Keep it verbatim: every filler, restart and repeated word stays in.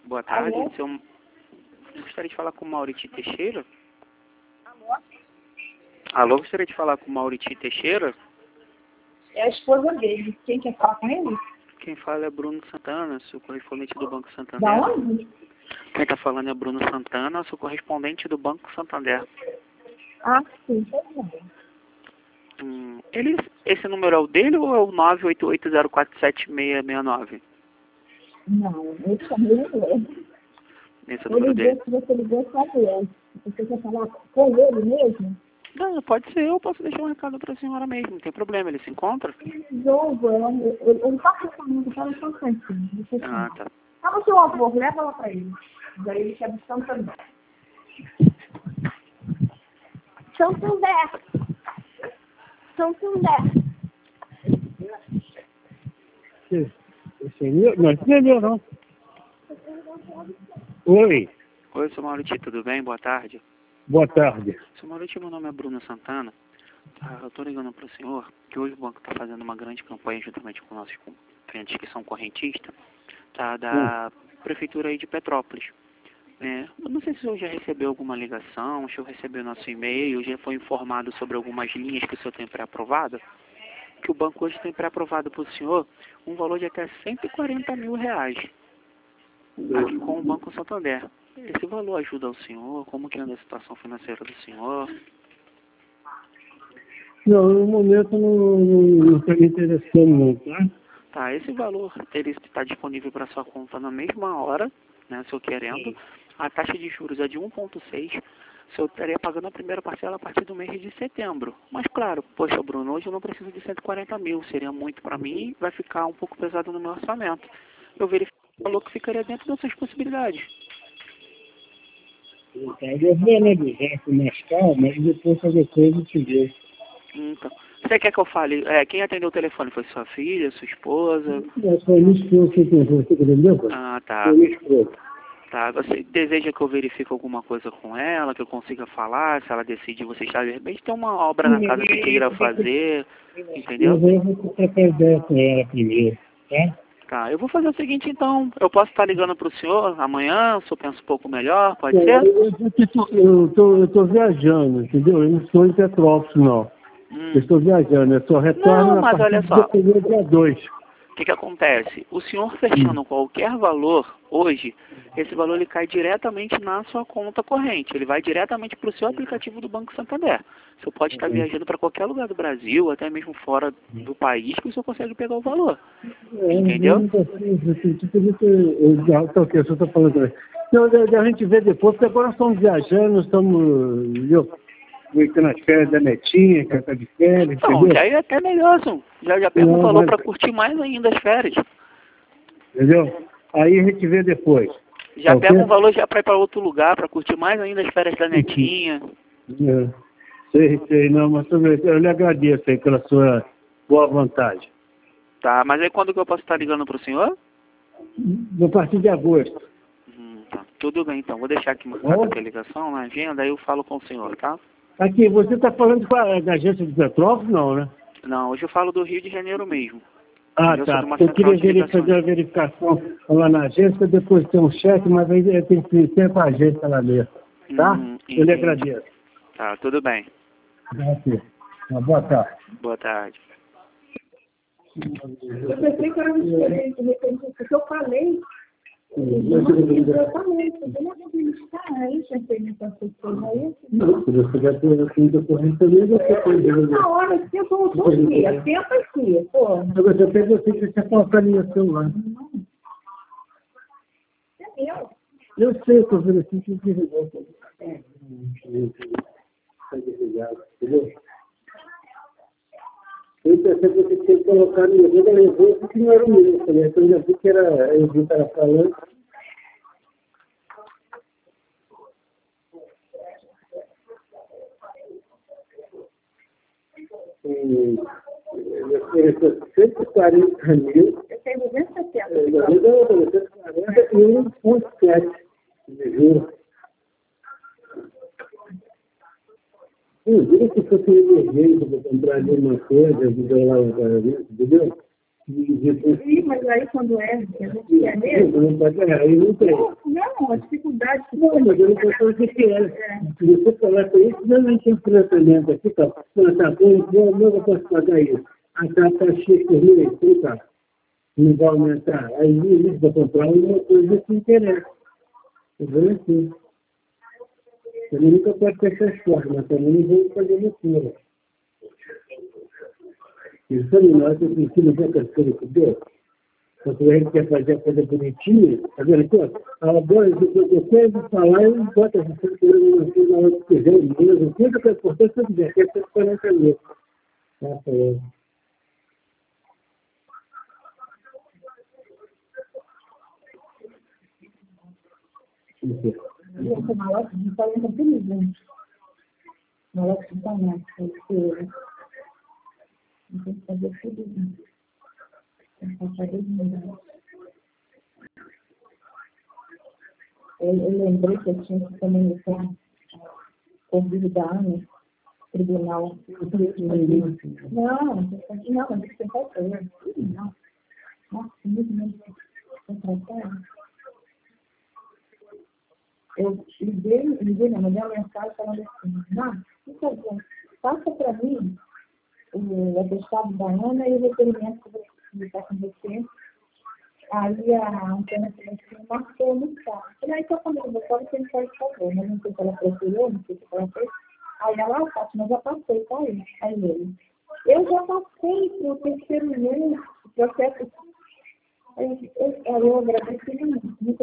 Boa tarde. Alô? Seu... Gostaria de falar com o Mauriti Teixeira. Alô? Alô, gostaria de falar com o Mauriti Teixeira. É a esposa dele. Quem quer falar com ele? Quem fala é Bruno Santana, sou correspondente do Banco Santander. Da onde? Quem está falando é Bruno Santana, sou correspondente do Banco Santander. Ah, sim, tá bom. Hum, ele, esse número é o dele ou é o nove oito oito zero quatro sete seis seis nove? Não, eu chamei ele. Esse é o Ele número dele. disse que você ligou só ele. Você quer falar com ele mesmo? Não, pode ser, eu posso deixar um recado para a senhora mesmo, não tem problema, ele se encontra? Jogo, ele ele tá reclamando para o São Francisco. Deixa eu Ah, chamar. tá. Fala seu avô, leva lá para ele. Daí ele quer buscar também. São Sandé. São Sandé. Esse é meu? Não, esse não é meu, não. Oi, Oi, seu Mauriti, tudo bem? Boa tarde. boa tarde. Seu Mauriti, meu nome é Bruno Santana. Tá, eu estou ligando para o senhor que hoje o banco está fazendo uma grande campanha juntamente com nossos clientes que são correntistas, tá, da prefeitura aí de Petrópolis. É, eu não sei se o senhor já recebeu alguma ligação, se o senhor recebeu nosso e-mail, já foi informado sobre algumas linhas que o senhor tem pré-aprovada, que o banco hoje tem pré-aprovado para o senhor um valor de até cento e quarenta mil reais aqui com o Banco Santander. Esse valor ajuda o senhor? Como que anda a situação financeira do senhor? Não, no momento não estou me interessando, não, tá? Tá, esse valor ele está disponível para sua conta na mesma hora, né, se eu querendo. A taxa de juros é de um vírgula seis. Se eu estaria pagando a primeira parcela a partir do mês de setembro. Mas claro, poxa, Bruno, hoje eu não preciso de cento e quarenta mil. Seria muito para mim, vai ficar um pouco pesado no meu orçamento. Eu verifiquei o valor que ficaria dentro das suas possibilidades. Eu vou analisar com mais calma e depois fazer coisa te ver. Então, você quer que eu fale? É, quem atendeu o telefone foi sua filha, sua esposa? É só minha esposa que tem você, entendeu? Ah, tá. Foi minha esposa. Tá, você deseja que eu verifique alguma coisa com ela, que eu consiga falar, se ela decide, você está de repente tem uma obra na casa que queira fazer, entendeu? Eu vou vou trocar ideia com ela primeiro, tá? Tá, eu vou fazer o seguinte então, eu posso estar ligando para o senhor amanhã, se eu penso um pouco melhor, pode Eu ser? eu tô, eu tô viajando, entendeu? Eu não estou em Petrópolis, não. Hum. Eu estou viajando, eu só retorno Não, a mas partir olha do só. dia dia dois. O que que acontece? O senhor fechando qualquer valor hoje, esse valor ele cai diretamente na sua conta corrente. Ele vai diretamente para o seu aplicativo do Banco Santander. Você pode estar viajando para qualquer lugar do Brasil, até mesmo fora do país, que o senhor consegue pegar o valor. É, Entendeu? não precisa, assim, tipo, a gente, eu já tô aqui, eu só estou falando também. Então, a, a gente vê depois, porque agora estamos viajando, estamos, eu, fui nas férias da netinha, que está de férias, Então, entendeu? já é até melhor, senhor. Já, já pega um Não, valor mas- para curtir mais ainda as férias. Entendeu? Aí a gente vê depois. Já Ok? pega um valor já para ir para outro lugar, para curtir mais ainda as férias da netinha. É, sei, sei, não, mas também, eu lhe agradeço aí pela sua boa vontade. Tá, mas aí quando que eu posso estar ligando para o senhor? A partir de agosto. Hum, tá. Tudo bem, então. Vou deixar aqui marcada aqui a ligação na agenda, aí eu falo com o senhor, tá? Aqui, você está falando com a, da agência de Petrópolis, não, né? Não, hoje eu falo do Rio de Janeiro mesmo. Ah, Eu sou tá. de uma Eu central queria de veri- ligações. fazer a verificação lá na agência, depois ter um cheque, mas aí eu tenho que ir sempre a agência lá mesmo. Tá? Hum, Eu lhe entendi. agradeço. Tá, tudo bem. Aqui. Uma boa tarde. Boa tarde. Eu pensei que era diferente, de repente, porque eu falei. Exatamente. Eu não vou visitar aí, já tem essa pessoa aí. Não, se você já tem a conta corrente também, você pode. Na hora que eu voltou aqui, a tempo aqui, pô. Agora, eu pego você que você coloca ali o celular. É meu. Eu sei, eu estou vendo assim que desligou. É, está desligado, entendeu? Eu pensei que você tinha que colocar no meu, eu levei porque não era o meu, né? Então eu já vi que era, eu vi que era falando. E ele ofereceu cento e quarenta mil. Eu tenho duzentos e setenta. Eu já vi cento e quarenta e um vírgula sete de juros. Eu diria que fosse emergência para comprar ali uma coisa, de lá um pagamento, entendeu? Sim, mas aí quando é, a gente quer mesmo. Não pode errar, aí não tem. Não, a dificuldade. Não, mas eu não posso fazer o que é. Se você falar com isso, não, não tem financiamento aqui, tá? Não, tá bom, eu não posso pagar isso. A taxa X por mil, tá? Não vai aumentar. Aí isso vai comprar uma coisa que interessa. Entendeu? Assim. Também nunca pode fechar as portas, mas também não vou fazer loucura. Isso aí, na hora que eu preciso ver que as coisas que deu, porque a gente quer fazer a coisa bonitinha, tá vendo aqui, ó? Agora, eu quero falar, eu não boto essa coisa na coisa na hora que quiser, mesmo, tudo que é importante, se eu quiser, quer ser quarenta mil. Tá, tá, é. Esse malote de quarenta inteligente. Malote de tamanho, porque não tem que fazer tudo isso. Tem que fazer isso. Eu, eu lembrei que eu tinha que também estar ouvido da Ana, tribunal. Não, não, não, tem que tentar fazer. Não, nossa, muito, muito contratado. Eu liguei, liguei, não, mandei uma mensagem falando assim, não, por favor, passa para mim o atestado da Ana e o requerimento que você está com você. Aí a Antônia falou assim, marcou no carro. Eu falei, então quando eu vou falar, você me faz favor, mas não sei se ela procurou, não sei se ela fez. Aí ela, ah, Fátima, eu já passei, tá aí. Aí ele, eu já passei para o terceiro mês, o processo. Aí eu, eu, eu agradeci muito.